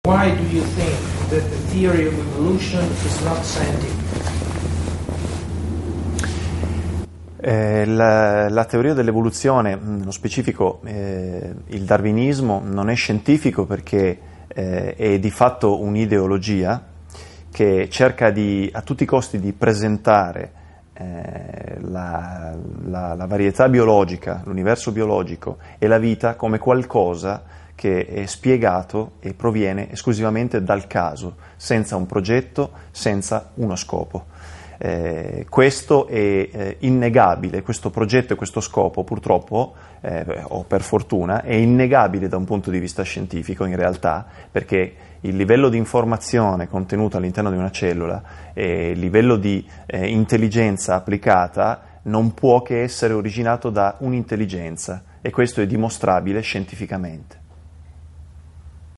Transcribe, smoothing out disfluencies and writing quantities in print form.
Why do you think that the theory of evolution is not scientific? La teoria dell'evoluzione, nello specifico il darwinismo, non è scientifico perché è di fatto un'ideologia che cerca a tutti i costi di presentare la varietà biologica, l'universo biologico e la vita come qualcosa che è spiegato e proviene esclusivamente dal caso, senza un progetto, senza uno scopo. Questo è innegabile, questo progetto e questo scopo purtroppo, o per fortuna, è innegabile da un punto di vista scientifico in realtà, perché il livello di informazione contenuto all'interno di una cellula e il livello di intelligenza applicata non può che essere originato da un'intelligenza, e questo è dimostrabile scientificamente.